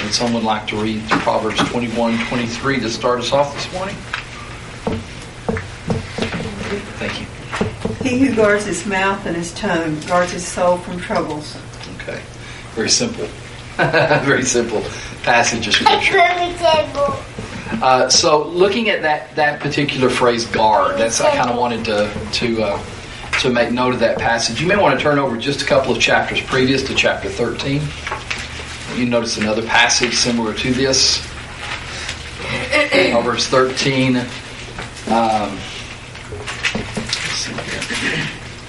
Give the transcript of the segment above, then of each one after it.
Would someone like to read Proverbs 21:23 to start us off this morning? Thank you. He who guards his mouth and his tongue guards his soul from troubles. Okay. Very simple. Very simple passage of Scripture. So looking at that particular phrase, guard, I kind of wanted to make note of that passage. You may want to turn over just a couple of chapters previous to chapter 13. You notice another passage similar to this. Proverbs 13. Let's see here.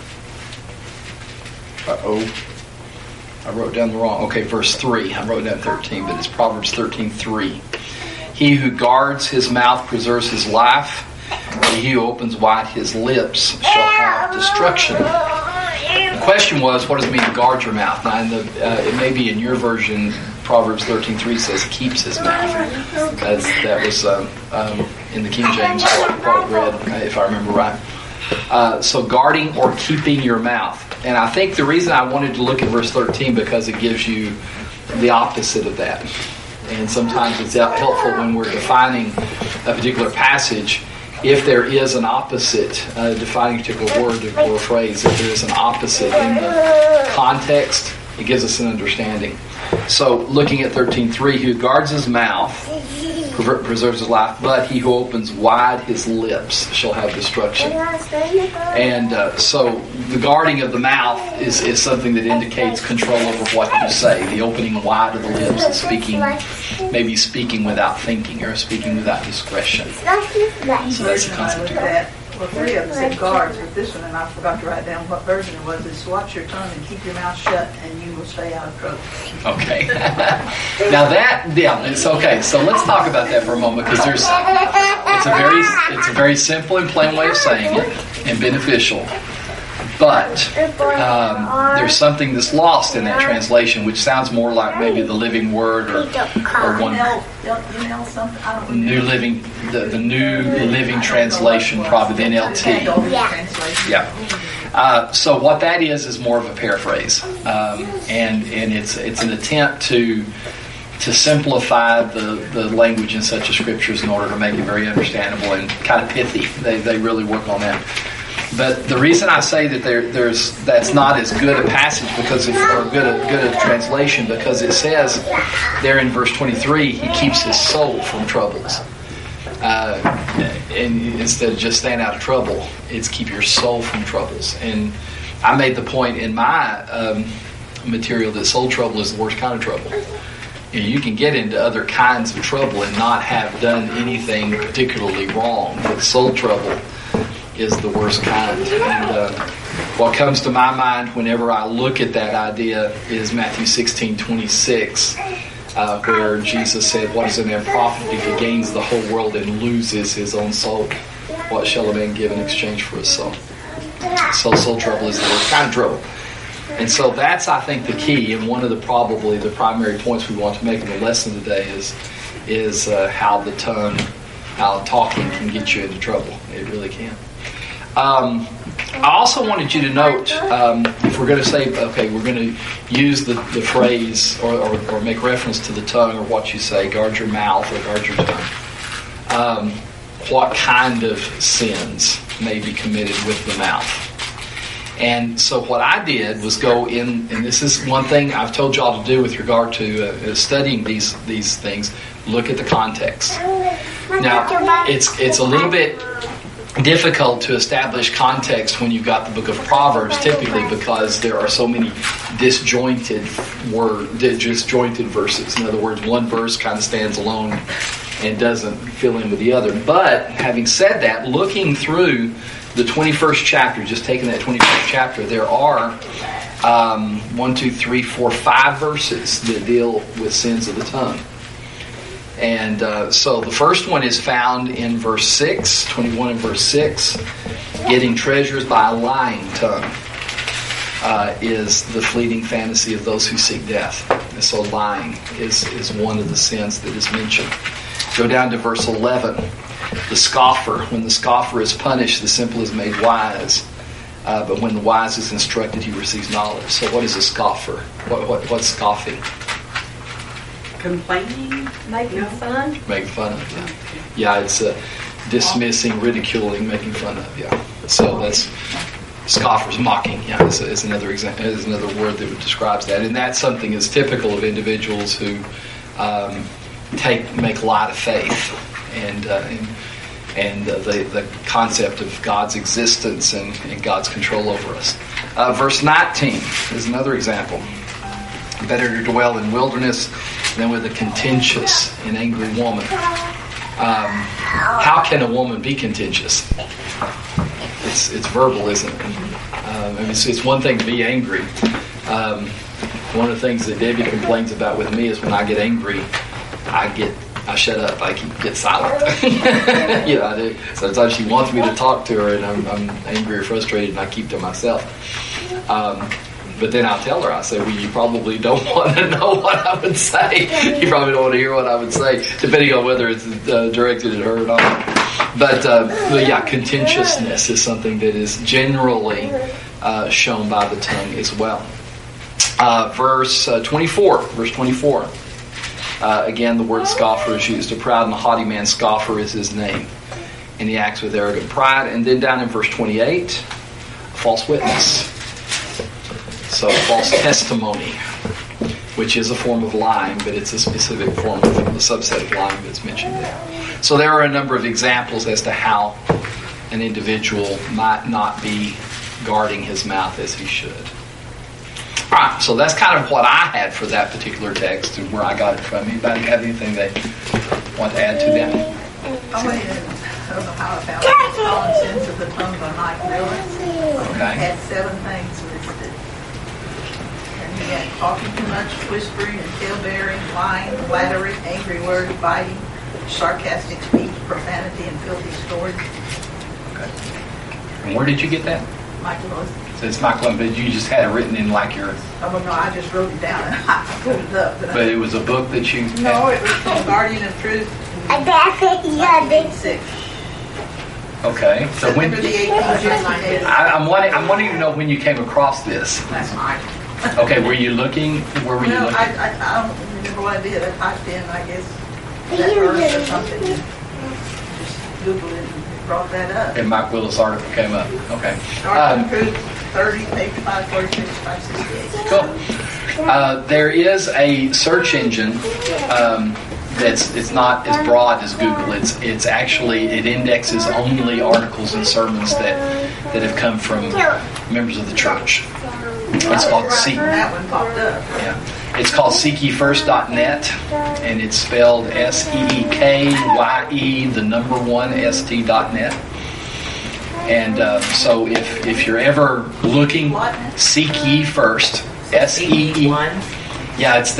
I wrote down the wrong. Okay, verse 3. I wrote down 13, but it's Proverbs 13:3. He who guards his mouth preserves his life, and he who opens wide his lips shall have destruction. The question was, what does it mean to guard your mouth? Now, it may be in your version, Proverbs 13:3 says keeps his mouth. That was in the King James what read, if I remember right. So guarding or keeping your mouth. And I think the reason I wanted to look at verse 13 because it gives you the opposite of that. And sometimes it's helpful when we're defining a particular passage. If there is an opposite, defining a particular word or phrase, if there is an opposite in the context, it gives us an understanding. So, looking at 13:3, who guards his mouth preserves his life, but he who opens wide his lips shall have destruction. And so, the guarding of the mouth is something that indicates control over what you say. The opening wide of the lips is maybe speaking without thinking or speaking without discretion. So that's the concept of that. Well, three of them said guards, but this one, and I forgot to write down what version it was, is watch your tongue and keep your mouth shut, and you will stay out of trouble. Okay. Now it's okay. So let's talk about that for a moment, because it's a very simple and plain way of saying it, and beneficial. But there's something that's lost in that translation, which sounds more like maybe the Living Word or one New Living, the New Living Translation, probably the NLT. Yeah. So what that is more of a paraphrase, and it's an attempt to simplify the language in such a scriptures in order to make it very understandable and kind of pithy. They really work on that. But the reason I say that that's not as good a passage or good a translation, because it says there in verse 23, he keeps his soul from troubles. And instead of just staying out of trouble, it's keep your soul from troubles. And I made the point in my material that soul trouble is the worst kind of trouble. You can get into other kinds of trouble and not have done anything particularly wrong, but soul trouble is the worst kind. And what comes to my mind whenever I look at that idea is Matthew 16:26, where Jesus said, what is a man profit if he gains the whole world and loses his own soul? What shall a man give in exchange for his soul? So soul trouble is the worst kind of trouble. And so that's, I think, the key, and one of the primary points we want to make in the lesson today is how the tongue, how talking can get you into trouble. It really can. I also wanted you to note, if we're going to say, okay, we're going to use the phrase or make reference to the tongue or what you say, guard your mouth or guard your tongue, what kind of sins may be committed with the mouth. And so what I did was go in, and this is one thing I've told y'all to do with regard to studying these things, look at the context. Now, it's a little bit difficult to establish context when you've got the book of Proverbs, typically because there are so many disjointed verses. In other words, one verse kind of stands alone and doesn't fill in with the other. But having said that, looking through the 21st chapter, just taking that 21st chapter, there are 5 verses that deal with sins of the tongue. And so the first one is found in verse 6, 21 and verse 6. Getting treasures by a lying tongue is the fleeting fantasy of those who seek death. And so lying is one of the sins that is mentioned. Go down to verse 11. The scoffer. When the scoffer is punished, the simple is made wise. But when the wise is instructed, he receives knowledge. So what is a scoffer? What's scoffing? complaining? Making fun? Make fun of, yeah. Yeah, it's dismissing, ridiculing, making fun of, yeah. So that's scoffers, mocking, yeah, is another example, is another word that describes that. And that's something that's typical of individuals who make light of faith and the concept of God's existence and God's control over us. Verse 19 is another example. Better to dwell in wilderness than with a contentious and angry woman. How can a woman be contentious? It's verbal, isn't it? It's one thing to be angry. One of the things that Debbie complains about with me is when I get angry, I shut up. I get silent. Yeah, I do. Sometimes she wants me to talk to her, and I'm angry or frustrated, and I keep to myself. But then I'll tell her, I say, well, you probably don't want to know what I would say. You probably don't want to hear what I would say, depending on whether it's directed at her or not. But yeah, contentiousness is something that is generally shown by the tongue as well. Verse 24. Again, the word scoffer is used. A proud and haughty man, scoffer is his name. And he acts with arrogant pride. And then down in verse 28, false witness. So false testimony, which is a form of lying, but it's a specific form of a subset of lying that's mentioned there. So there are a number of examples as to how an individual might not be guarding his mouth as he should. All right, so that's kind of what I had for that particular text and where I got it from. Anybody have anything they want to add to that? I don't know how I found it. Common Sense of the Tongue by Mike Miller. Okay. Had 7 things listed. And he had talking too much, whispering and tale-bearing, lying, flattery, angry words, biting, sarcastic speech, profanity, and filthy stories. Okay. And where did you get that? Mike Lewis. So it's Michael, but you just had it written in like your... Oh, well, no, I just wrote it down and I pulled it up. But it was a book that you... No, it was from Guardian of Truth. Six. Okay, so when... September the 18th. I'm wanting to know when you came across this. That's mine. Okay, were you looking? Where were you looking? I don't remember what I did. I typed in, I guess, that verse or something. Just Googled it and brought that up. And Mike Willis' article came up. Okay. Guardian of Truth, 30, page 546, 568. Cool. There is a search engine it's not as broad as Google. It's actually, it indexes only articles and sermons that have come from members of the church. It's called Seek. That one popped up. Yeah, it's called SeekYeFirst.net, and it's spelled SEEKYE, the number 1 ST.net. And so if you're ever looking, Seek Ye First, SEE. Yeah, it's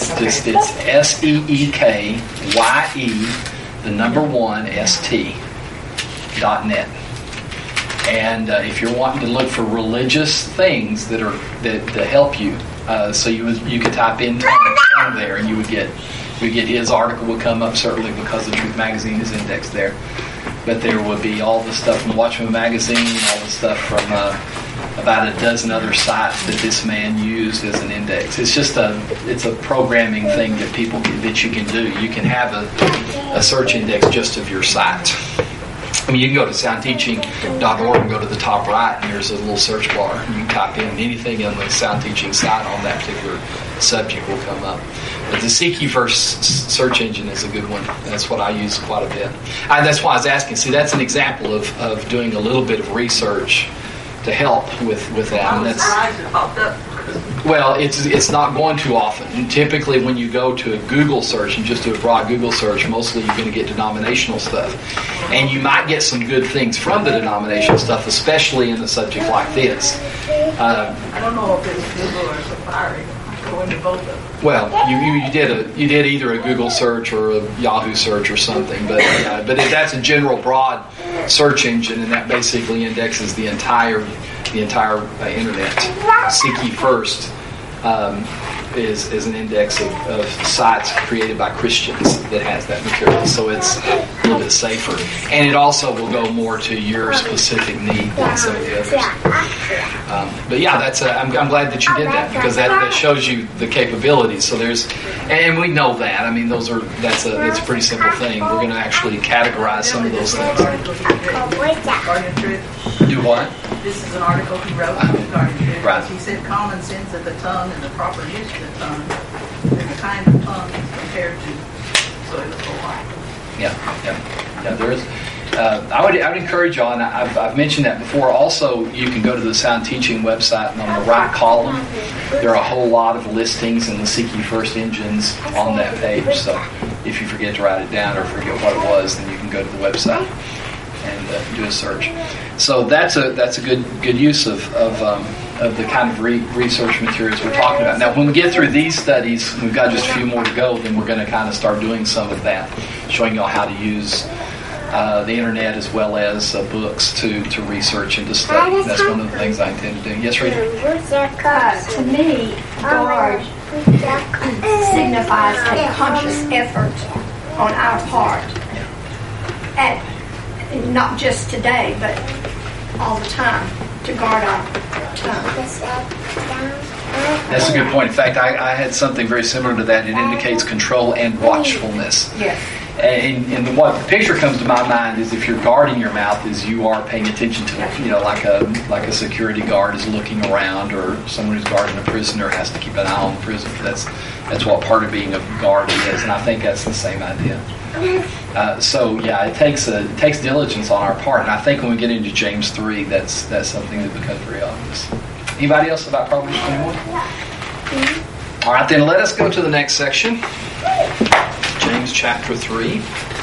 SEEKYE, the number 1 ST.net. And if you're wanting to look for religious things that help you, so you could type in tongue there, and you would get his article would come up, certainly because the Truth Magazine is indexed there. But there would be all the stuff from Watchman Magazine, all the stuff from about a dozen other sites that this man used as an index. It's just it's a programming thing that that you can do. You can have a search index just of your site. I mean, you can go to soundteaching.org and go to the top right, and there's a little search bar. And you can type in anything on the Sound Teaching site on that particular subject will come up. But the Seek Ye First search engine is a good one. That's what I use quite a bit. That's why I was asking. See, that's an example of doing a little bit of research to help with that. I was surprised it popped up. Well, it's not going too often. And typically, when you go to a Google search and just do a broad Google search, mostly you're going to get denominational stuff, and you might get some good things from the denominational stuff, especially in a subject like this. I don't know if it was Google or Safari. I go into both of them. Well, you did either a Google search or a Yahoo search or something, but that's a general broad search engine, and that basically indexes the entire internet. Seek Ye First is an index of sites created by Christians that has that material, so it's a little bit safer, and it also will go more to your specific need than some of the others. But yeah, I'm glad that you did that, because that shows you the capabilities. So and we know that. I mean, that's a pretty simple thing. We're going to actually categorize some of those things. Guardian Truth. Do what? This is an article he wrote in Guardian Truth. Right. He said common sense of the tongue and the proper use of the tongue and the kind of tongue compared to. So it was a lot. Yeah. There is. I would encourage y'all, and I've mentioned that before. Also, you can go to the Sound Teaching website, and on the right column, there are a whole lot of listings and the Seek Ye First engines on that page. So if you forget to write it down or forget what it was, then you can go to the website and do a search. So that's a good use of the kind of research materials we're talking about. Now, when we get through these studies, we've got just a few more to go, then we're going to kind of start doing some of that, showing y'all how to use the internet as well as books to research and to study. That's one of the things I intend to do. Yes, Rita? To me, guard signifies a conscious effort on our part. And not just today, but all the time, to guard our tongue. That's a good point. In fact, I had something very similar to that. It indicates control and watchfulness. Yes. And what the picture comes to my mind is if you're guarding your mouth, is you are paying attention to it. Like a security guard is looking around, or someone who's guarding a prisoner has to keep an eye on the prisoner. That's what part of being a guard is, and I think that's the same idea. It takes diligence on our part, and I think when we get into James 3, that's something that becomes very obvious. Anybody else about Proverbs 21? All right, then let us go to the next section. James chapter 3.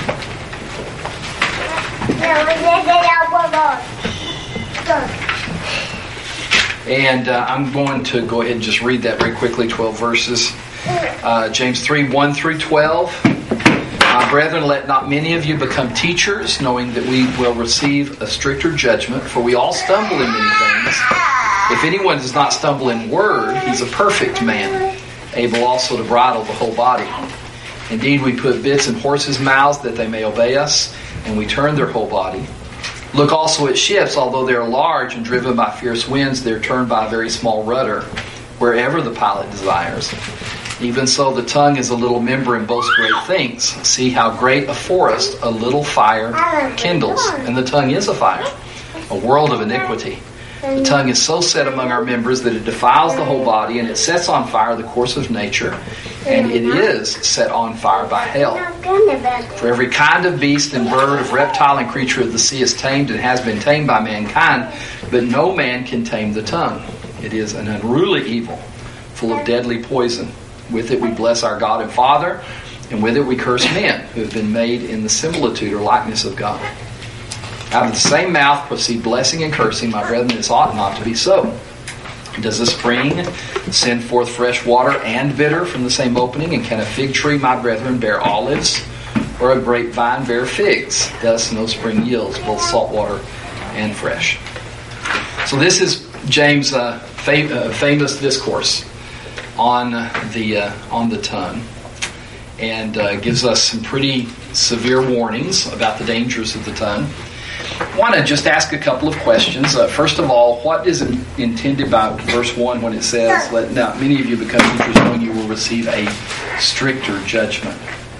And I'm going to go ahead and just read that very quickly, 12 verses. James 3, 1 through 12. My brethren, let not many of you become teachers, knowing that we will receive a stricter judgment, for we all stumble in many things. If anyone does not stumble in word, he's a perfect man, able also to bridle the whole body. Indeed, we put bits in horses' mouths that they may obey us, and we turn their whole body. Look also at ships, although they are large and driven by fierce winds, they are turned by a very small rudder, wherever the pilot desires. Even so, the tongue is a little member and boasts great things. See how great a forest a little fire kindles. And the tongue is a fire, a world of iniquity. The tongue is so set among our members that it defiles the whole body, and it sets on fire the course of nature, and it is set on fire by hell. For every kind of beast and bird, of reptile and creature of the sea is tamed and has been tamed by mankind, but no man can tame the tongue. It is an unruly evil, full of deadly poison. With it we bless our God and Father, and with it we curse men who have been made in the similitude or likeness of God. Out of the same mouth proceed blessing and cursing. My brethren, this ought not to be so. Does a spring send forth fresh water and bitter from the same opening? And can a fig tree, my brethren, bear olives? Or a grapevine bear figs? Thus no spring yields both salt water and fresh. So this is James' famous discourse on the tongue, and gives us some pretty severe warnings about the dangers of the tongue. I want to just ask a couple of questions. First of all, what is intended by verse 1 when it says, "Let not many of you become teachers, knowing you will receive a stricter judgment"?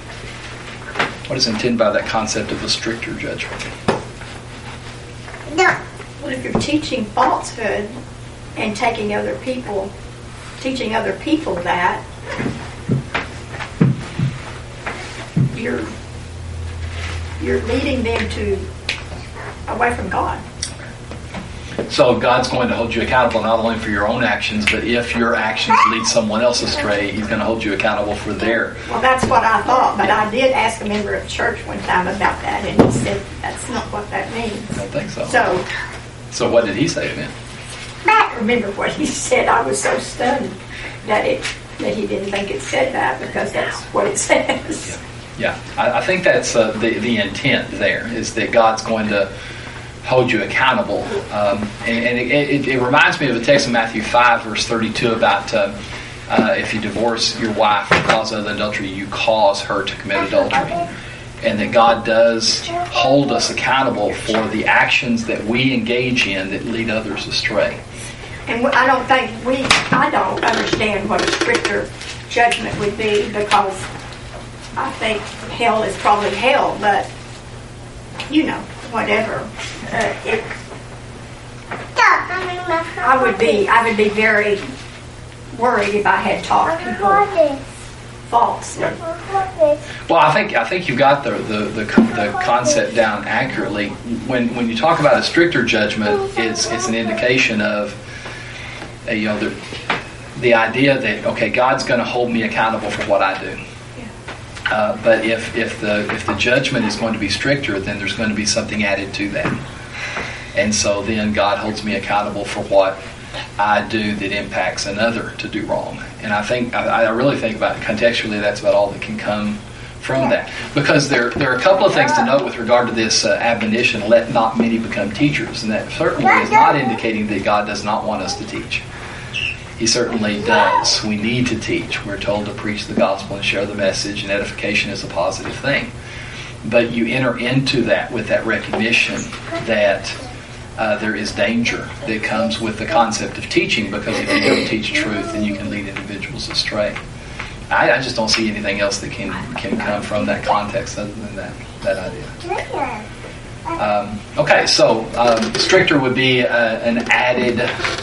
What is intended by that concept of a stricter judgment? Well, if you're teaching falsehood and teaching other people that, you're leading them away from God. So God's going to hold you accountable not only for your own actions, but if your actions lead someone else astray, He's going to hold you accountable for their. Well, that's what I thought, but I did ask a member of church one time about that, and he said that's not what that means. I don't think so. So what did he say then? I don't remember what he said. I was so stunned that he didn't think it said that, because that's what it says. Yeah. I think that's the intent there, is that God's going to hold you accountable. And it reminds me of a text in Matthew 5, verse 32 about if you divorce your wife because of adultery, you cause her to commit adultery. And that God does hold us accountable for the actions that we engage in that lead others astray. And I don't understand what a stricter judgment would be, because I think hell is probably hell, but, whatever. I would be very worried if I had taught people false. Well, I think you got the concept down accurately. When you talk about a stricter judgment, it's an indication of the idea that, okay, God's going to hold me accountable for what I do. But if the judgment is going to be stricter, then there's going to be something added to that. And so then God holds me accountable for what I do that impacts another to do wrong. And I really think about it contextually, that's about all that can come from that. Because there are a couple of things to note with regard to this admonition, let not many become teachers. And that certainly is not indicating that God does not want us to teach. He certainly does. We need to teach. We're told to preach the gospel and share the message, and edification is a positive thing. But you enter into that with that recognition that there is danger that comes with the concept of teaching, because if you don't teach truth, then you can lead individuals astray. I just don't see anything else that can come from that context other than that idea. Okay, so stricter would be an added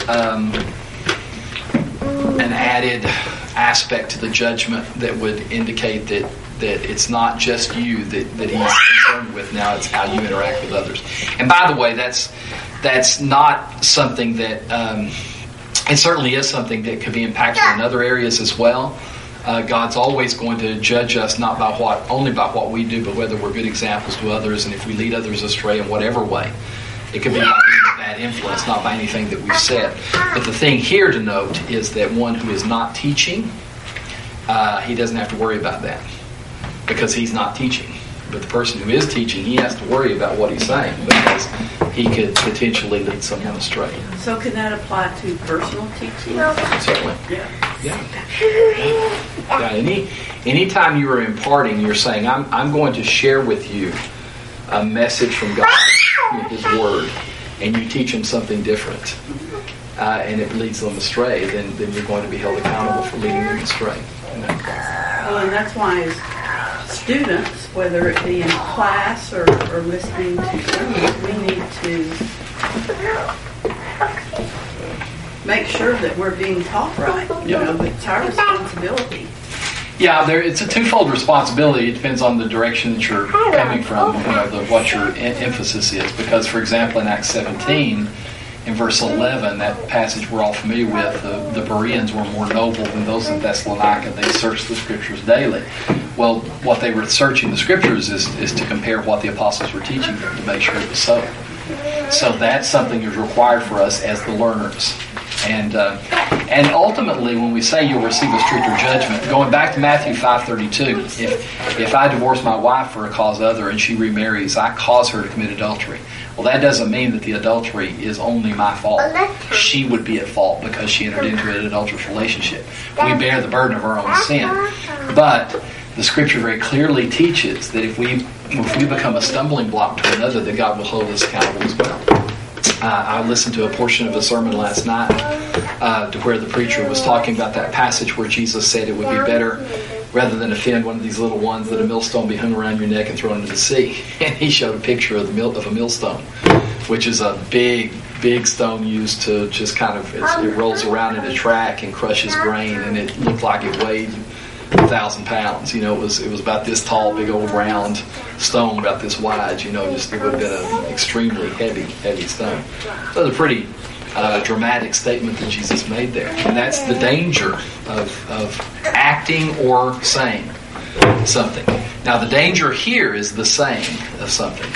aspect to the judgment that would indicate that it's not just you that he's concerned with now, it's how you interact with others. And by the way, that's not something that it certainly is something that could be impactful in other areas as well. God's always going to judge us not only by what we do, but whether we're good examples to others, and if we lead others astray in whatever way. It could be by being a bad influence, not by anything that we've said. But the thing here to note is that one who is not teaching, he doesn't have to worry about that, because he's not teaching. But the person who is teaching, he has to worry about what he's saying, because he could potentially lead someone astray. So can that apply to personal teaching? Certainly. Yeah. Anytime you are imparting, you're saying, I'm going to share with you a message from God, His Word, and you teach them something different, and it leads them astray, then you're going to be held accountable for leading them astray. Well, and that's why as students, whether it be in class or listening to sermons, we need to make sure that we're being taught right. It's our responsibility. Yeah, it's a twofold responsibility. It depends on the direction that you're coming from, what your emphasis is. Because, for example, in Acts 17, in verse 11, that passage we're all familiar with, the Bereans were more noble than those in Thessalonica. They searched the Scriptures daily. Well, what they were searching the Scriptures is to compare what the apostles were teaching them to make sure it was so. So that's something that's required for us as the learners. And ultimately, when we say you'll receive a stricter judgment, going back to Matthew 5:32, if I divorce my wife for a cause other and she remarries, I cause her to commit adultery. Well, that doesn't mean that the adultery is only my fault. She would be at fault because she entered into an adulterous relationship. We bear the burden of our own sin. But the Scripture very clearly teaches that if we become a stumbling block to another, that God will hold us accountable as well. I listened to a portion of a sermon last night to where the preacher was talking about that passage where Jesus said it would be better, rather than offend one of these little ones, that a millstone be hung around your neck and thrown into the sea. And he showed a picture of a millstone, which is a big stone used to just kind of, it rolls around in a track and crushes grain, and it looked like it weighed 1,000 pounds. It was about this tall, big old round stone, about this wide. Just it would have been an extremely heavy stone. So it's a pretty dramatic statement that Jesus made there, and that's the danger of acting or saying something. Now, the danger here is the saying of something,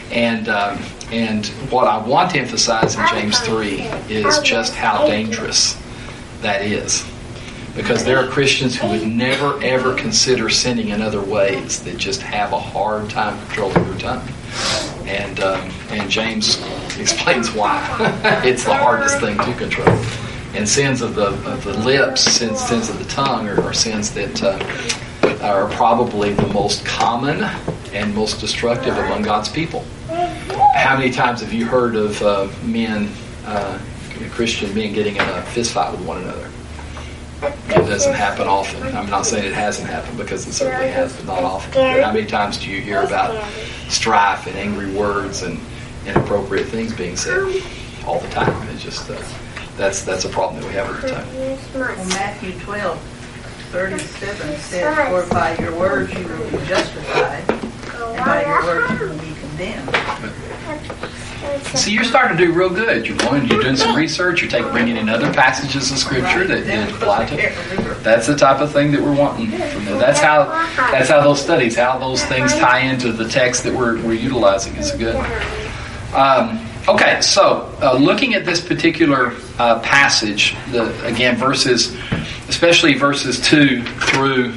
and what I want to emphasize in James 3 is just how dangerous that is. Because there are Christians who would never, ever consider sinning in other ways, that just have a hard time controlling their tongue. And James explains why. It's the hardest thing to control. And sins of the lips, sins of the tongue are sins that are probably the most common and most destructive among God's people. How many times have you heard of men Christian men getting in a fist fight with one another. It doesn't happen often. I'm not saying it hasn't happened, because it certainly has, but not often. But how many times do you hear about strife and angry words and inappropriate things being said? All the time. It's just that's a problem that we have all the time. Well, Matthew 12:37 says, "For by your words you will be justified, and by your words you will be condemned." See, you're starting to do real good. You're doing some research. You're bringing in other passages of Scripture that apply to it. That's the type of thing that we're wanting from them. That's how those studies, how those things tie into the text that we're utilizing is good. Okay, so looking at this particular passage, again, especially verses 2 through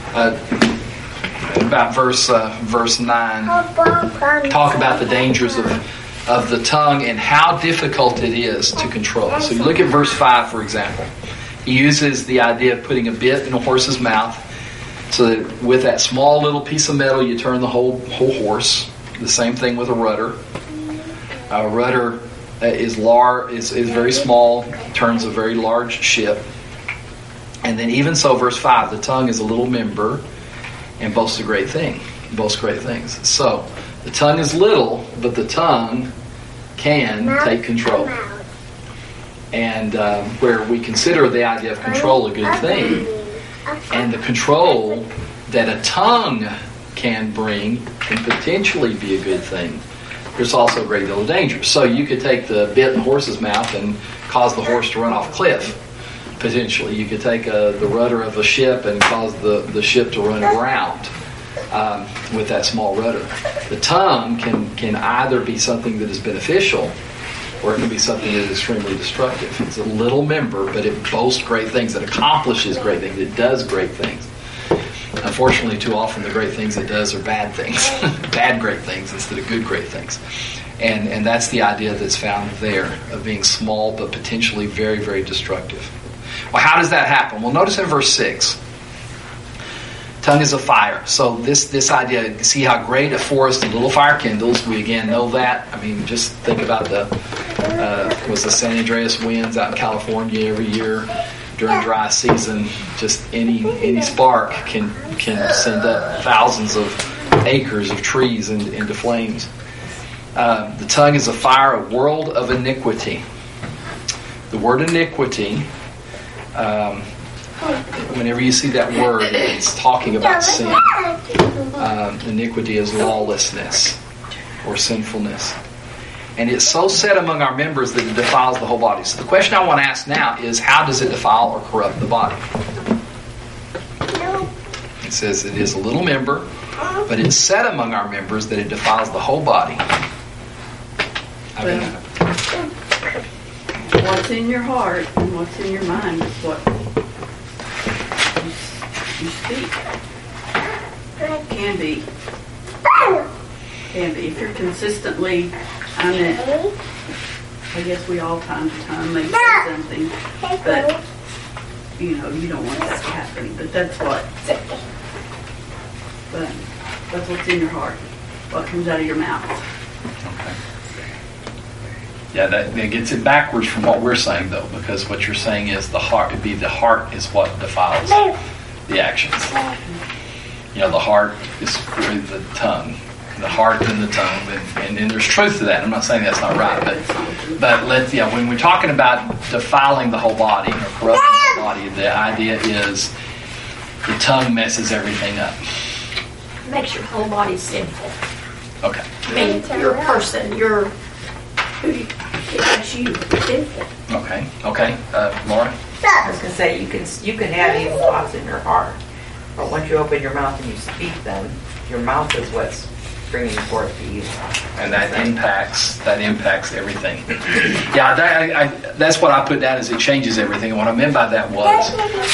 about verse 9, talk about the dangers of the tongue and how difficult it is to control. So you look at verse 5, for example. He uses the idea of putting a bit in a horse's mouth, so that with that small little piece of metal you turn the whole horse. The same thing with a rudder. A rudder is very small, turns a very large ship. And then even so, verse 5, the tongue is a little member and boasts a great thing. Boasts great things. So the tongue is little, but the tongue can take control. And where we consider the idea of control a good thing, and the control that a tongue can bring can potentially be a good thing, there's also a great deal of danger. So you could take the bit in the horse's mouth and cause the horse to run off a cliff, potentially. You could take the rudder of a ship and cause the ship to run aground with that small rudder. The tongue can either be something that is beneficial, or it can be something that is extremely destructive. It's a little member, but it boasts great things. It accomplishes great things. It does great things. Unfortunately, too often the great things it does are bad things. Bad great things instead of good great things. And that's the idea that's found there, of being small but potentially very, very destructive. Well, how does that happen? Well, notice in verse 6. Tongue is a fire. So this idea, see how great a forest a little fire kindles. We again know that. I mean, just think about the San Andreas winds out in California every year during dry season. Just any spark can send up thousands of acres of trees into flames. The tongue is a fire, a world of iniquity. The word iniquity, whenever you see that word, it's talking about sin. Iniquity is lawlessness or sinfulness. And it's so set among our members that it defiles the whole body. So the question I want to ask now is, how does it defile or corrupt the body? It says it is a little member, but it's set among our members that it defiles the whole body. What's in your heart and what's in your mind is what you speak. Can be. If you're consistently, I guess we all time to time may say something, but you don't want that to happen. But that's what's in your heart. What comes out of your mouth. Okay. Yeah, that gets it backwards from what we're saying, though, because what you're saying is the heart is what defiles the actions. The heart is really the tongue. The heart and the tongue, and there's truth to that. I'm not saying that's not right, but when we're talking about defiling the whole body or corrupting the whole body, the idea is the tongue messes everything up. It makes your whole body sinful. Okay. I mean, you're a person. It makes you sinful. Okay. Laura? I was going to say, you can have evil thoughts in your heart, but once you open your mouth and you speak them, your mouth is what's bringing forth the evil. And that impacts everything. Yeah, that's what I put down, is it changes everything. And what I meant by that was,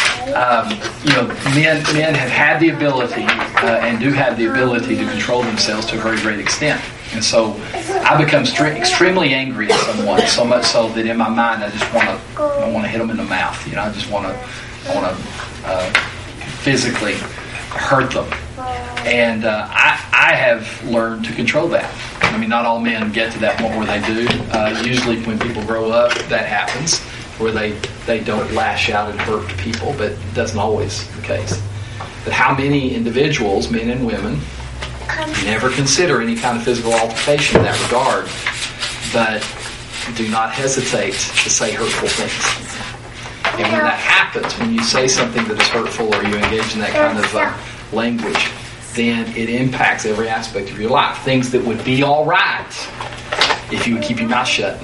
men have had the ability and do have the ability to control themselves to a very great extent. And so I become extremely angry at someone, so much so that in my mind I want to hit them in the mouth. I want to physically hurt them. And I have learned to control that. I mean, not all men get to that point where they do. Usually when people grow up, that happens, where they don't lash out and hurt people, but it doesn't always the case. But how many individuals, men and women, never consider any kind of physical altercation in that regard, but do not hesitate to say hurtful things. And when that happens, when you say something that is hurtful or you engage in that kind of language, then it impacts every aspect of your life. Things that would be all right if you would keep your mouth shut.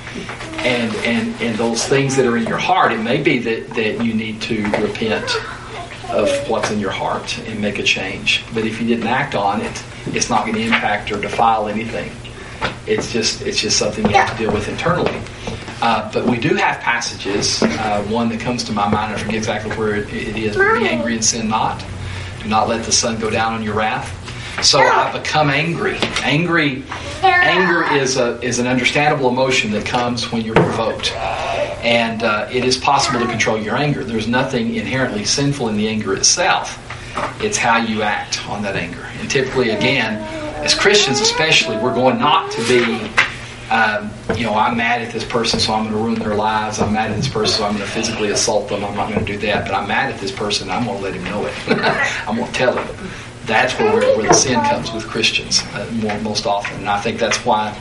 And those things that are in your heart, it may be that you need to repent of what's in your heart and make a change. But if you didn't act on it, it's not going to impact or defile anything. It's just something you have to deal with internally. But we do have passages. One that comes to my mind, I forget exactly where it is. Be angry and sin not. Do not let the sun go down on your wrath. So I become angry. Anger is an understandable emotion that comes when you're provoked. And it is possible to control your anger. There's nothing inherently sinful in the anger itself. It's how you act on that anger. And typically, again, as Christians especially, we're going not to be, I'm mad at this person, so I'm going to ruin their lives. I'm mad at this person, so I'm going to physically assault them. I'm not going to do that. But I'm mad at this person, I'm going to let him know it. I'm going to tell him. That's where the sin comes with Christians most often. And I think that's why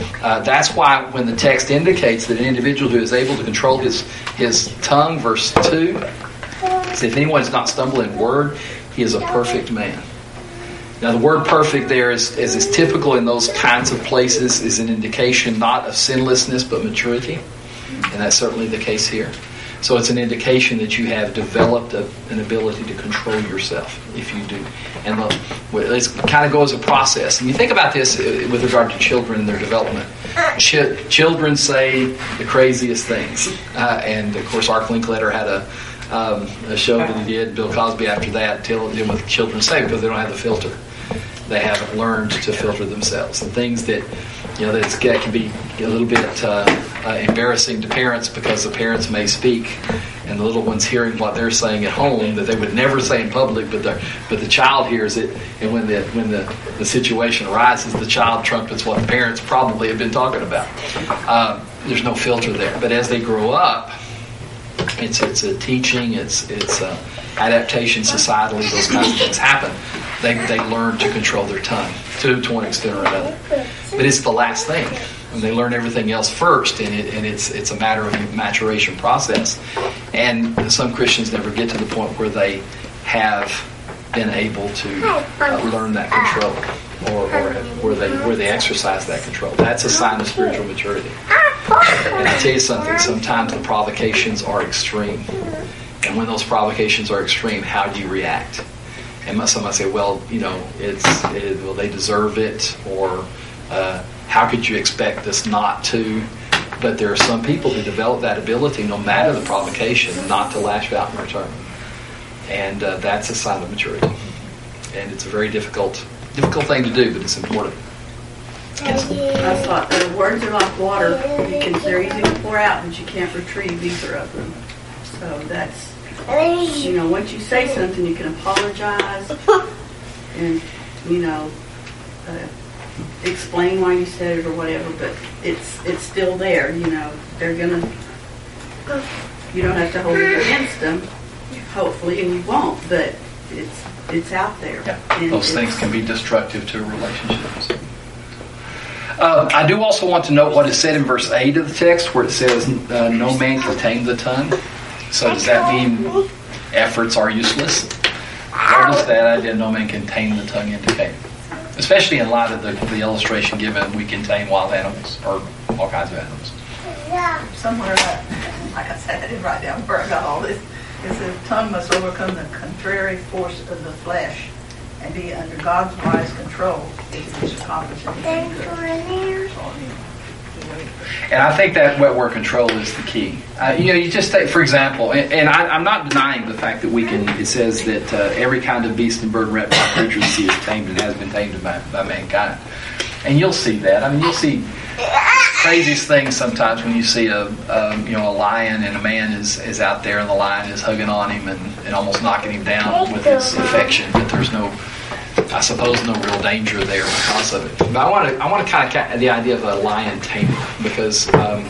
when the text indicates that an individual who is able to control his tongue, verse 2, says, if anyone does not stumble in word, he is a perfect man. Now the word perfect there is typical in those kinds of places, is an indication not of sinlessness but maturity. And that's certainly the case here. So it's an indication that you have developed an ability to control yourself, if you do. And it kind of goes a process. And you think about this with regard to children and their development. Children say the craziest things. And, of course, Art Linkletter had a show that he did, Bill Cosby, after that, dealing with children say, because they don't have the filter. They haven't learned to filter themselves. And things that, that can be a little bit embarrassing to parents, because the parents may speak and the little one's hearing what they're saying at home that they would never say in public, but the child hears it, and when the situation arises, the child trumpets what the parents probably have been talking about. There's no filter there. But as they grow up, it's a teaching, it's adaptation societally, those kinds of things happen. They learn to control their tongue to one extent or another. But it's the last thing. And they learn everything else first, and it's a matter of a maturation process. And some Christians never get to the point where they have been able to learn that control, or where they exercise that control. That's a sign of spiritual maturity. And I tell you something, sometimes the provocations are extreme. And when those provocations are extreme, how do you react? And somebody say, well, they deserve it, or how could you expect us not to? But there are some people who develop that ability, no matter the provocation, not to lash out in return. And that's a sign of maturity. And it's a very difficult thing to do, but it's important. Yes. I thought the words are like water. They're easy to pour out, but you can't retrieve either of them. So that's, once you say something, you can apologize and, explain why you said it or whatever, but it's still there. They're gonna, you don't have to hold it against them, hopefully, and you won't, but it's out there. Yeah. Those things can be destructive to relationships. I do also want to note what is said in verse 8 of the text, where it says, no man can tame the tongue. So does that mean efforts are useless? What does that idea, no man can tame the tongue, indicate? Especially in light of the illustration given, we can tame wild animals, or all kinds of animals. Somewhere, like I said, I didn't write down where I got all this. It says, tongue must overcome the contrary force of the flesh and be under God's wise control if it is accomplished anything good. And I think that wet word control is the key. You just take, for example, and I'm not denying the fact that it says that every kind of beast and bird and reptile creature you see is tamed and has been tamed by mankind. And you'll see that. I mean, you'll see craziest things sometimes when you see a lion and a man is out there and the lion is hugging on him and almost knocking him down with his affection, but there's I suppose no real danger there because of it. But I want to kind of the idea of a lion tamer, because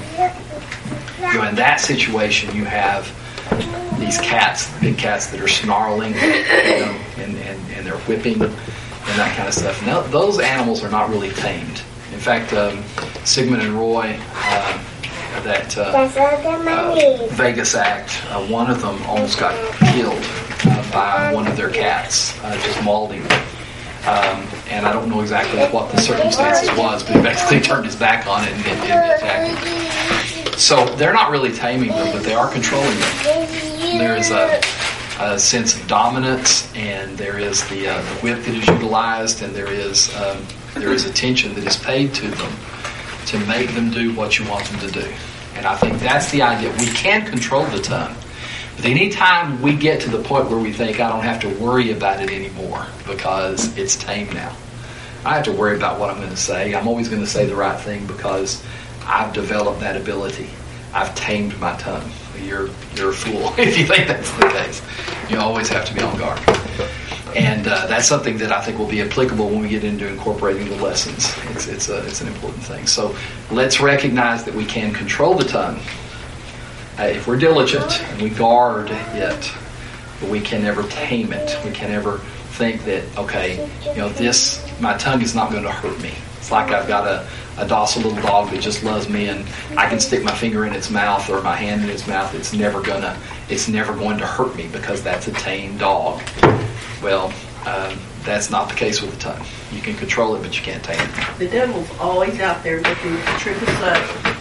in that situation you have these cats, big cats that are snarling, and they're whipping and that kind of stuff. Now, those animals are not really tamed. In fact, Sigmund and Roy, that Vegas act, one of them almost got killed by one of their cats, just mauled him. And I don't know exactly what the circumstances was, but he basically turned his back on it and attacked him. So they're not really taming them, but they are controlling them. There is a sense of dominance, and there is the whip that is utilized, and there is attention that is paid to them to make them do what you want them to do. And I think that's the idea. We can control the tongue. But anytime we get to the point where we think, I don't have to worry about it anymore because it's tamed now. I have to worry about what I'm going to say. I'm always going to say the right thing because I've developed that ability. I've tamed my tongue. You're a fool if you think that's the case. You always have to be on guard. And that's something that I think will be applicable when we get into incorporating the lessons. It's an important thing. So let's recognize that we can control the tongue if we're diligent and we guard it, but we can never tame it. We can never think that, okay, my tongue is not going to hurt me. It's like I've got a docile little dog that just loves me, and I can stick my finger in its mouth or my hand in its mouth. It's never going to hurt me because that's a tame dog. Well, that's not the case with the tongue. You can control it, but you can't tame it. The devil's always out there looking to trip us up.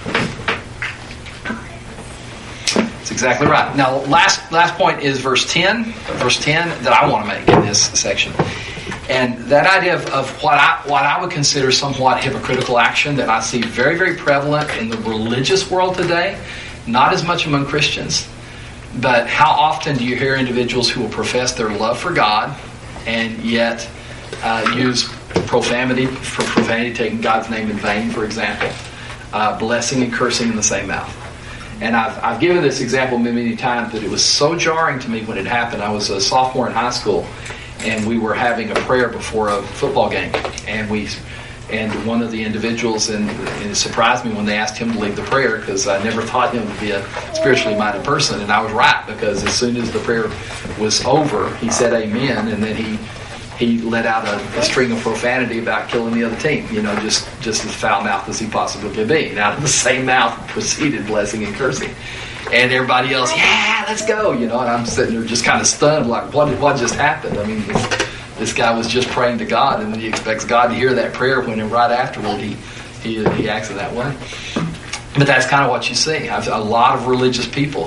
That's exactly right. Now, last point is verse 10. Verse 10 that I want to make in this section. And that idea of what I would consider somewhat hypocritical action that I see very, very prevalent in the religious world today, not as much among Christians, but how often do you hear individuals who will profess their love for God and yet use profanity, taking God's name in vain, for example, blessing and cursing in the same mouth. And I've given this example many times, but it was so jarring to me when it happened. I was a sophomore in high school, and we were having a prayer before a football game, and one of the individuals, and it surprised me when they asked him to lead the prayer, because I never thought him to be a spiritually minded person, and I was right, because as soon as the prayer was over, he said amen, and then he let out a string of profanity about killing the other team, just as foul-mouthed as he possibly could be. And out of the same mouth proceeded blessing and cursing. And everybody else, yeah, let's go, and I'm sitting there just kind of stunned, like, what just happened? I mean, this guy was just praying to God, and then he expects God to hear that prayer when right afterward he acts in that way. But that's kind of what you see. I've a lot of religious people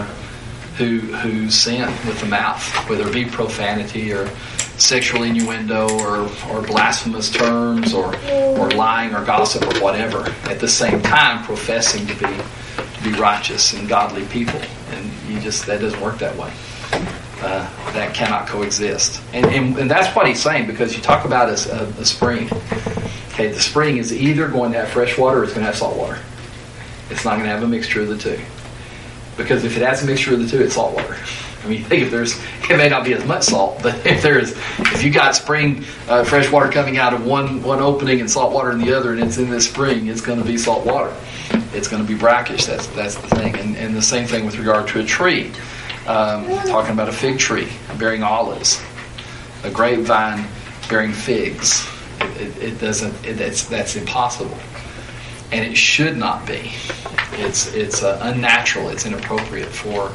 who sin with the mouth, whether it be profanity or sexual innuendo or blasphemous terms or lying or gossip or whatever, at the same time professing to be righteous and godly people. And that doesn't work that way. That cannot coexist. And that's what he's saying, because you talk about a spring. Okay, the spring is either going to have fresh water or it's going to have salt water. It's not going to have a mixture of the two. Because if it has a mixture of the two, it's salt water. I mean, think it may not be as much salt, but if you got spring fresh water coming out of one opening and salt water in the other, and it's in this spring, it's going to be salt water. It's going to be brackish. That's the thing. And the same thing with regard to a tree. Talking about a fig tree bearing olives, a grapevine bearing figs. It doesn't. That's impossible, and it should not be. It's unnatural. It's inappropriate for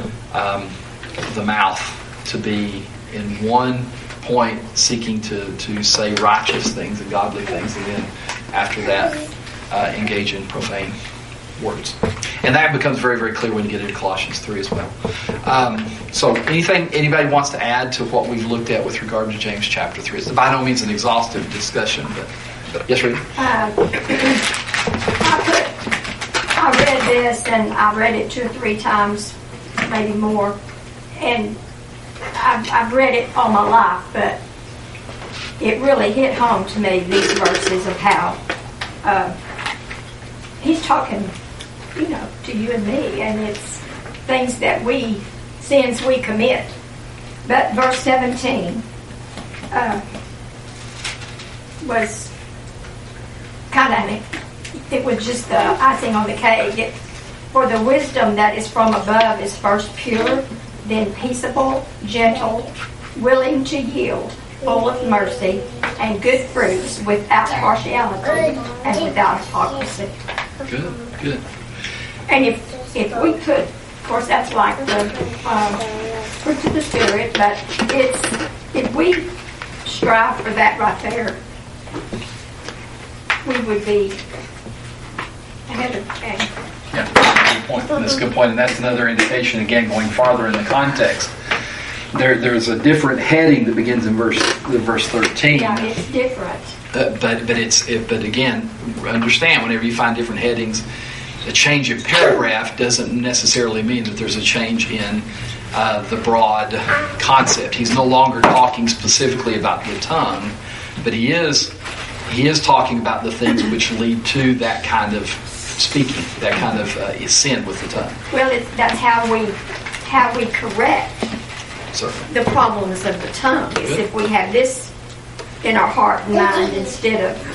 the mouth to be in one point seeking to say righteous things and godly things, and then after that engage in profane words. And that becomes very, very clear when you get into Colossians 3 as well. So anything anybody wants to add to what we've looked at with regard to James chapter 3? It's by no means an exhaustive discussion, but yes, Rita? I read this, and I read it 2 or 3 times, maybe more, and I've read it all my life, but it really hit home to me, these verses of how he's talking, to you and me, and it's things that sins we commit. But verse 17, was kind of, it was just the icing on the cake. For the wisdom that is from above is first pure, then peaceable, gentle, willing to yield, full of mercy and good fruits, without partiality and without hypocrisy. Good. And if we could, of course, that's like the fruits of the Spirit, but if we strive for that right there, we would be ahead of the game. Yeah, that's a good point. That's a good point, and that's another indication. Again, going farther in the context, there's a different heading that begins in verse 13. Yeah, it's different. But again, understand whenever you find different headings, a change in paragraph doesn't necessarily mean that there's a change in the broad concept. He's no longer talking specifically about the tongue, but he is talking about the things which lead to that kind of speaking, that kind of sin with the tongue. Well, that's how we correct Certainly. the problems of the tongue. Is Good. if we have this in our heart and mind instead of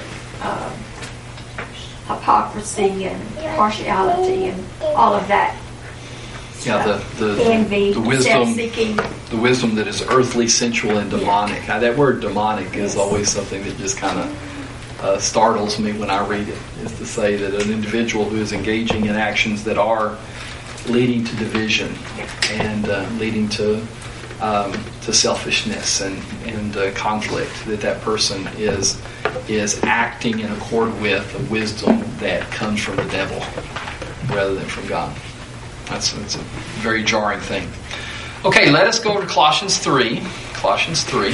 hypocrisy and partiality and all of that. Yeah, the envy, wisdom, self-seeking. the wisdom that is earthly, sensual, and demonic. Now, that word demonic is always something that just kind of startles me when I read it. Is to say that an individual who is engaging in actions that are leading to division and leading to selfishness and conflict, that person is acting in accord with the wisdom that comes from the devil rather than from God. It's a very jarring thing. Okay, let us go to Colossians 3. Colossians 3.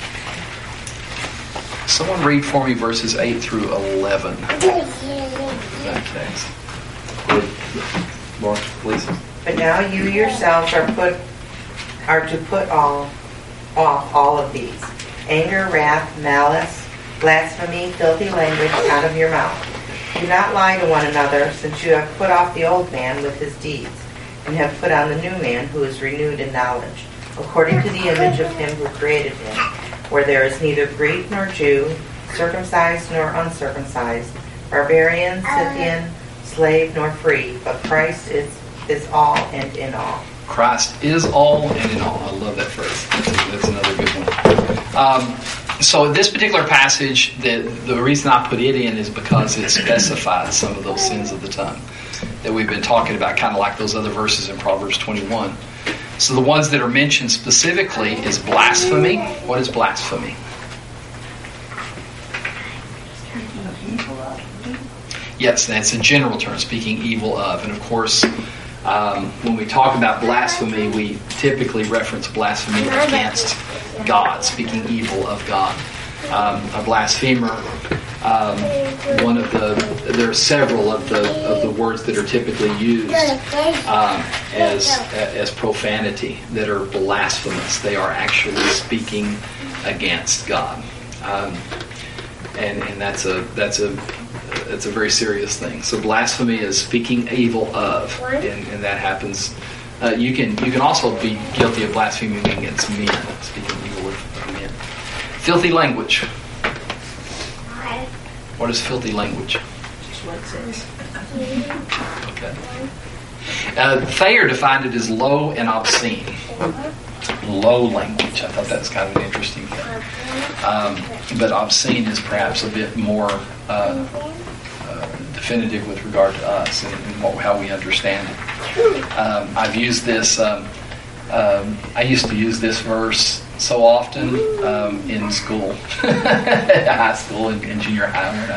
Someone read for me verses 8 through 11. That text. Mark, please. But now you yourselves are to put off all of these: anger, wrath, malice, blasphemy, filthy language out of your mouth. Do not lie to one another, since you have put off the old man with his deeds, and have put on the new man, who is renewed in knowledge, according to the image of him who created him, where there is neither Greek nor Jew, circumcised nor uncircumcised, barbarian, Scythian, slave nor free, but Christ is all and in all. Christ is all and in all. I love that phrase. That's another good one. So this particular passage, the reason I put it in is because it specifies some of those sins of the tongue that we've been talking about, kind of like those other verses in Proverbs 21. So the ones that are mentioned specifically is blasphemy. What is blasphemy? Yes, that's a general term, speaking evil of. And of course, when we talk about blasphemy, we typically reference blasphemy against God, speaking evil of God. A blasphemer, there are several of the words that are typically used as profanity that are blasphemous. They are actually speaking against God, and that's a very serious thing. So blasphemy is speaking evil of, and that happens. You can also be guilty of blaspheming against men, speaking evil of men. Filthy language. What is filthy language? Just what it says. Okay. Thayer defined it as low and obscene. Low language. I thought that was kind of an interesting thing. But obscene is perhaps a bit more definitive with regard to us and how we understand it. I've used this. I used to use this verse so often in school, high school and junior high. When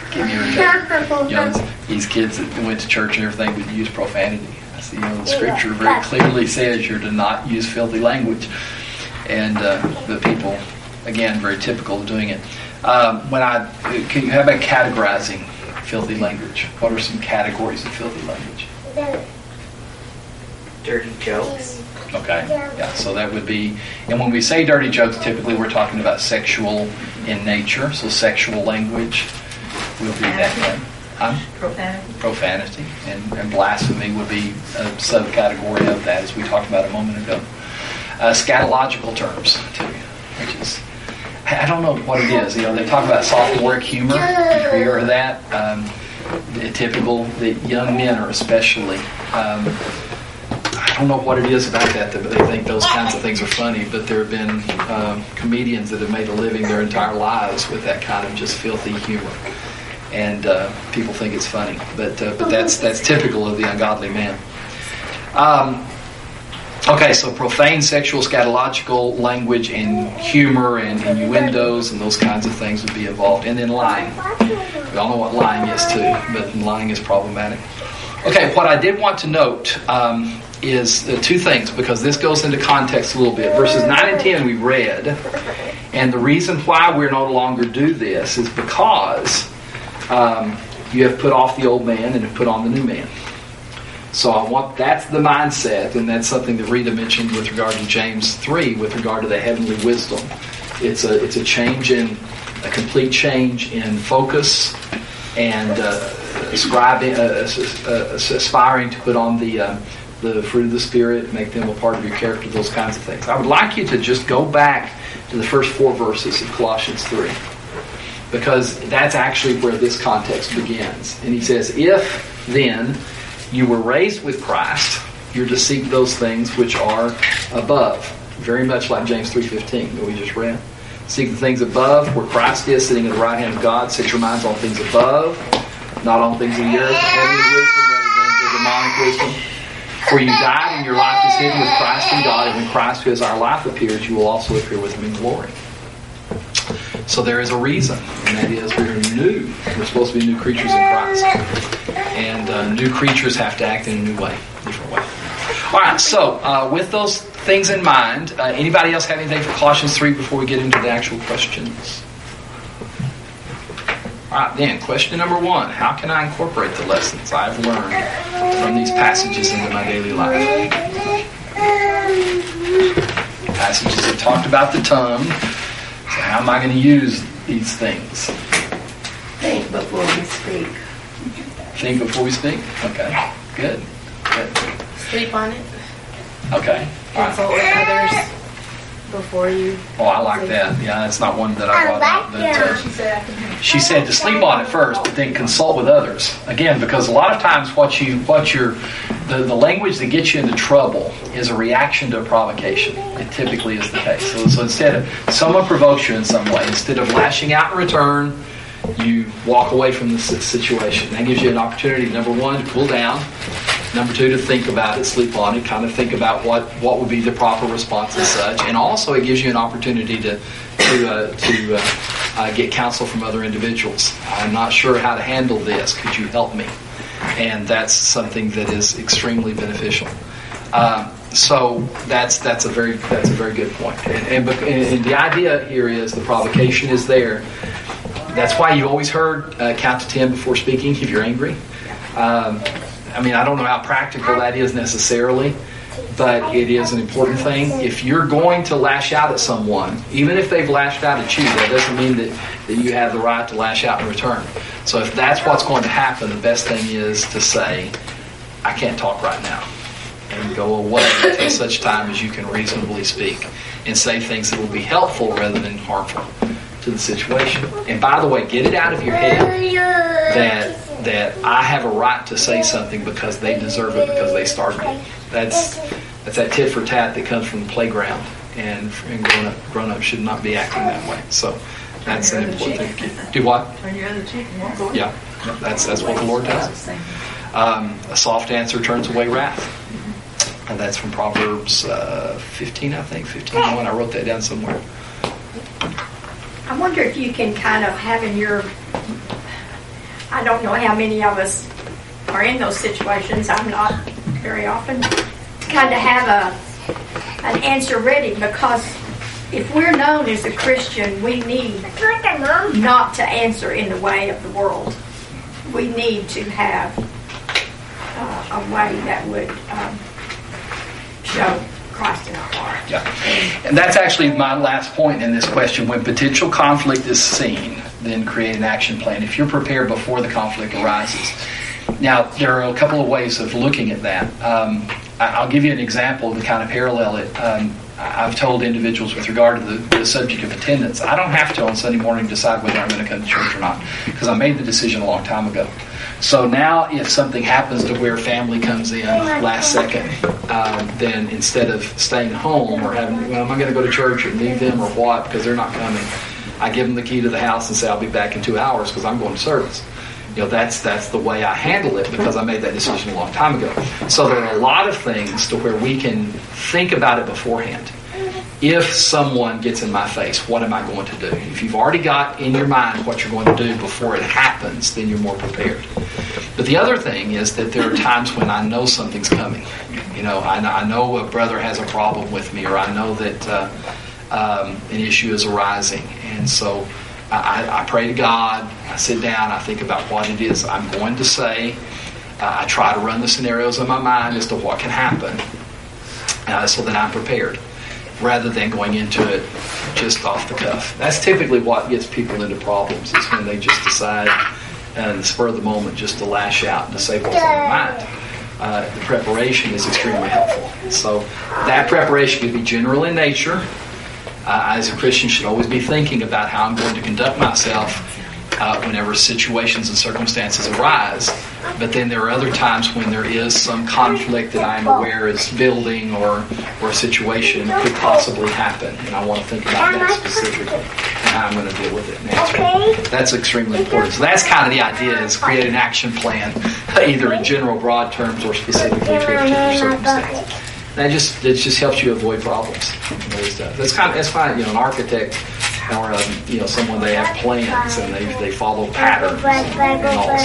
I was these kids that went to church and everything would use profanity. I see, the scripture very clearly says you're to not use filthy language, and the people, again, very typical of doing it. How about categorizing filthy language? What are some categories of filthy language? Dirty jokes. Okay, yeah, so that would be, and when we say dirty jokes, typically we're talking about sexual in nature, so sexual language would be that one. Profanity. And blasphemy would be a subcategory of that, as we talked about a moment ago. Scatological terms, too, which is, I don't know what it is. They talk about sophomoric humor. Have you heard of that? Typical that young men are especially. I don't know what it is about that, but they think those kinds of things are funny. But there have been comedians that have made a living their entire lives with that kind of just filthy humor, and people think it's funny. But that's typical of the ungodly man. Okay, so profane, sexual, scatological language and humor and innuendos and those kinds of things would be involved. And then lying. We all know what lying is too, but lying is problematic. Okay, what I did want to note is two things, because this goes into context a little bit. Verses 9 and 10 we read, and the reason why we're no longer do this is because you have put off the old man and have put on the new man. So that's the mindset, and that's something that Rita mentioned with regard to James 3, with regard to the heavenly wisdom. It's a change in a complete change in focus, and aspiring to put on the fruit of the Spirit, make them a part of your character, those kinds of things. I would like you to just go back to the first 4 verses of Colossians 3, because that's actually where this context begins. And he says, "If then you were raised with Christ, you're to seek those things which are above." Very much like James 3:15 that we just read. Seek the things above, where Christ is, sitting at the right hand of God. Set your minds on things above, not on things of the earth, heavenly wisdom rather than the demonic wisdom. For you died, and your life is hidden with Christ in God, and when Christ, who is our life, appears, you will also appear with him in glory. So there is a reason, and that is we're new. We're supposed to be new creatures in Christ. And new creatures have to act in a new way, different way. All right, so with those things in mind, anybody else have anything for Colossians 3 before we get into the actual questions? All right, then, question number 1. How can I incorporate the lessons I've learned from these passages into my daily life? Passages that talked about the tongue. So how am I going to use these things? Think before we speak. Think before we speak? Okay, good. Sleep on it. Okay. Consult with others before you. Oh, I like that. Yeah, that's not one that I brought up. But, she said to sleep on it first, but then consult with others. Again, because a lot of times the language that gets you into trouble is a reaction to a provocation. It typically is the case. So instead of someone provokes you in some way, instead of lashing out in return, you walk away from the situation. That gives you an opportunity, number 1, to cool down. Number 2, to think about it, sleep on it, kind of think about what would be the proper response as such. And also it gives you an opportunity to get counsel from other individuals. I'm not sure how to handle this. Could you help me? And that's something that is extremely beneficial. So that's a very good point. And the idea here is the provocation is there. That's why you always heard count to 10 before speaking if you're angry. I don't know how practical that is necessarily, but it is an important thing. If you're going to lash out at someone, even if they've lashed out at you, that doesn't mean that you have the right to lash out in return. So if that's what's going to happen, the best thing is to say, I can't talk right now, and go away until such time as you can reasonably speak and say things that will be helpful rather than harmful to the situation. And by the way, get it out of your head that I have a right to say something because they deserve it because they started it. That's that tit for tat that comes from the playground, and grown-ups should not be acting that way. So that's an important thing. Do what? Turn your other cheek and walk away. Yeah, that's what the Lord does. A soft answer turns away wrath. And that's from Proverbs 15, I think. 15:1. I wrote that down somewhere. I wonder if you can kind of have in your, I don't know how many of us are in those situations, I'm not very often, kind of have an answer ready, because if we're known as a Christian, we need not to answer in the way of the world. We need to have a way that would show Christ in our heart. Yeah. And that's actually my last point in this question. When potential conflict is seen, then create an action plan. If you're prepared before the conflict arises. Now, there are a couple of ways of looking at that. I'll give you an example to kind of parallel it. I've told individuals with regard to the subject of attendance, I don't have to on Sunday morning decide whether I'm going to come to church or not, because I made the decision a long time ago. So now if something happens to where family comes in last second, then instead of staying home or having, well, am I going to go to church or leave them or what, because they're not coming, I give them the key to the house and say, I'll be back in 2 hours because I'm going to service. That's the way I handle it, because I made that decision a long time ago. So there are a lot of things to where we can think about it beforehand. If someone gets in my face, what am I going to do? If you've already got in your mind what you're going to do before it happens, then you're more prepared. But the other thing is that there are times when I know something's coming. I know a brother has a problem with me, or I know that an issue is arising. And so I pray to God, I sit down, I think about what it is I'm going to say. I try to run the scenarios in my mind as to what can happen so that I'm prepared, rather than going into it just off the cuff. That's typically what gets people into problems, is when they just decide in the spur of the moment just to lash out and to say what's on their mind. The preparation is extremely helpful. So that preparation can be general in nature. I, as a Christian, should always be thinking about how I'm going to conduct myself whenever situations and circumstances arise. But then there are other times when there is some conflict that I'm aware is building, or a situation could possibly happen, and I want to think about that specifically and how I'm going to deal with it and answer it. That's extremely important. So that's kind of the idea, is create an action plan, either in general broad terms or specifically to a particular circumstance. That just helps you avoid problems. That's fine. An architect or someone, they have plans and they follow patterns and all,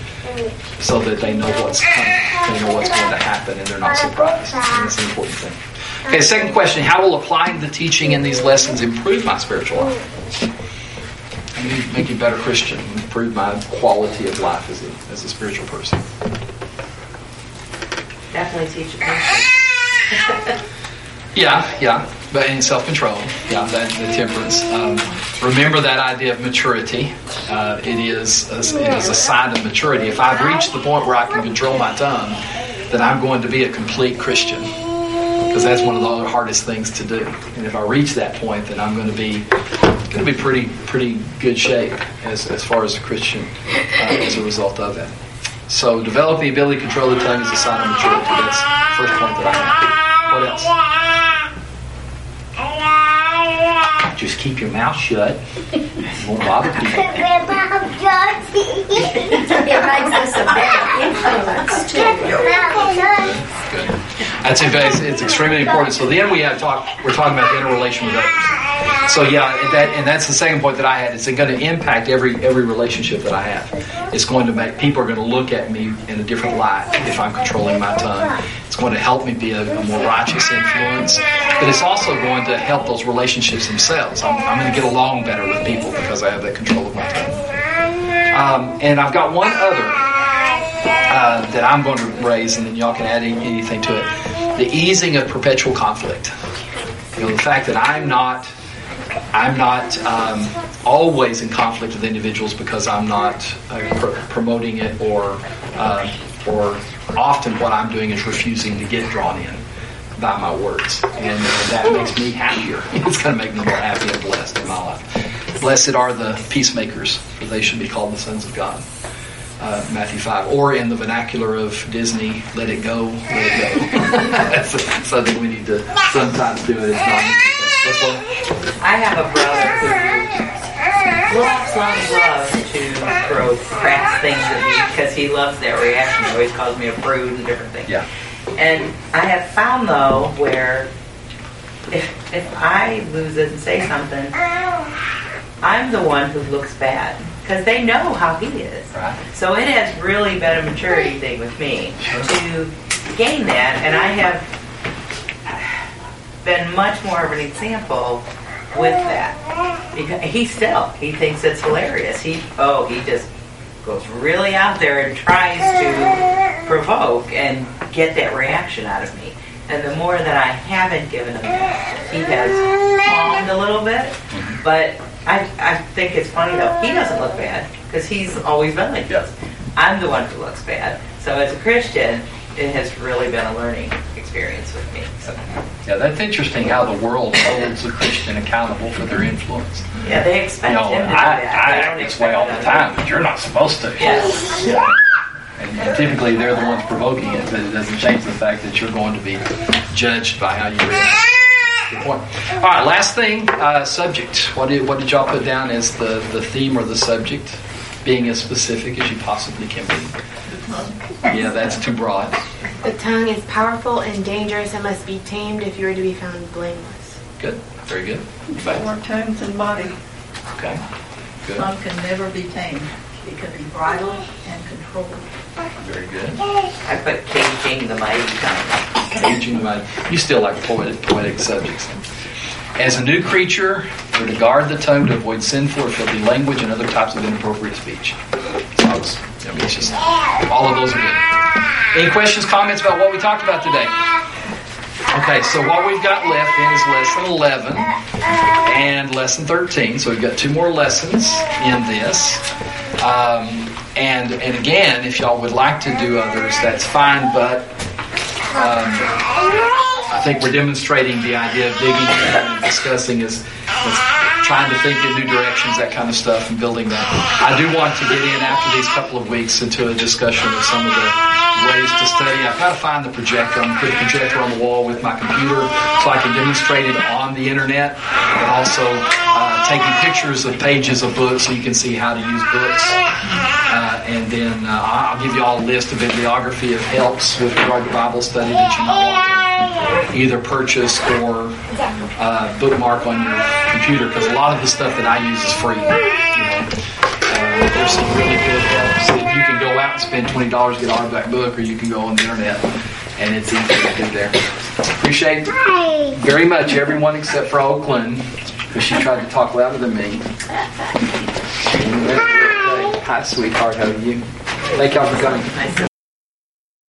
so that they know what's coming, they know what's going to happen, and they're not surprised. And that's an important thing. Okay, second question: how will applying the teaching in these lessons improve my spiritual life? Make you a better Christian, improve my quality of life as a spiritual person. Definitely teach you patience. Yeah, but in self-control, that the temperance. Remember that idea of maturity. It is a sign of maturity. If I've reached the point where I can control my tongue, then I'm going to be a complete Christian, because that's one of the hardest things to do. And if I reach that point, then I'm going to be pretty good shape as far as a Christian as a result of that. So develop the ability to control the tongue is a sign of maturity. That's the first point that I have. What else? Just keep your mouth shut. It won't bother people. It makes us a better influence too. Good. It's extremely important. So then we're talking about the interrelation with others. So and that's the second point that I had. It's going to impact every relationship that I have. It's going to make people are going to look at me in a different light if I'm controlling my tongue. It's going to help me be a more righteous influence, but it's also going to help those relationships themselves. I'm going to get along better with people because I have that control of my tongue. And I've got one other that I'm going to raise, and then y'all can add anything to it. The easing of perpetual conflict. The fact that I'm not always in conflict with individuals because I'm not promoting it, or often what I'm doing is refusing to get drawn in by my words, and that makes me happier. It's going to make me more happy and blessed in my life. Blessed are the peacemakers, for they should be called the sons of God. Matthew 5, or in the vernacular of Disney, let it go, let it go. That's something we need to sometimes do. It's not easy. I have a brother who loves to throw crass things at me because he loves that reaction. He always calls me a prude and different things. Yeah. And I have found, though, where if I lose it and say something, I'm the one who looks bad, because they know how he is. Right. So it has really been a maturity thing with me to gain that, and I have been much more of an example with that. Because he thinks it's hilarious. He just goes really out there and tries to provoke and get that reaction out of me. And the more that I haven't given him that, he has calmed a little bit. But I think it's funny, though. He doesn't look bad because he's always been like this. I'm the one who looks bad. So as a Christian, it has really been a learning experience with me. So, Yeah, that's interesting how the world holds a Christian accountable for their influence. yeah, they expect You know, him to do I that. They act don't this way all the expect time, but you're not supposed to. Yes. And typically they're the ones provoking it, but it doesn't change the fact that you're going to be judged by how you react. Good point. All right, last thing, subject. What did y'all put down as the theme or the subject? Being as specific as you possibly can be. Yeah, that's too broad. The tongue is powerful and dangerous and must be tamed if you are to be found blameless. Good. Very good. More tongues and body. Okay. Good. Tongue can never be tamed. It can be bridled and controlled. Very good. I put caging the mighty tongue. Caging my. You still like poetic subjects. As a new creature, we're to guard the tongue to avoid sinful or filthy language and other types of inappropriate speech. So it's just all of those are good. Any questions, comments about what we talked about today? Okay, so what we've got left then is lesson 11 and lesson 13. So we've got 2 more lessons in this. And again, if y'all would like to do others, that's fine, but I think we're demonstrating the idea of digging and discussing is trying to think in new directions, that kind of stuff, and building that. I do want to get in after these couple of weeks into a discussion of some of the ways to study. I've got to find the projector. I'm going to put a projector on the wall with my computer so I can demonstrate it on the internet, and also taking pictures of pages of books so you can see how to use books. And then I'll give you all a list of bibliography of helps with regard to Bible study that you might want to either purchase or bookmark on your computer, because a lot of the stuff that I use is free. There's some really good helps that you can go out and spend $20 to get a hardback book, or you can go on the internet, and it's easy to do there. Appreciate very much everyone except for Oakland, because she tried to talk louder than me. Hi, sweetheart. How are you? Thank y'all for coming.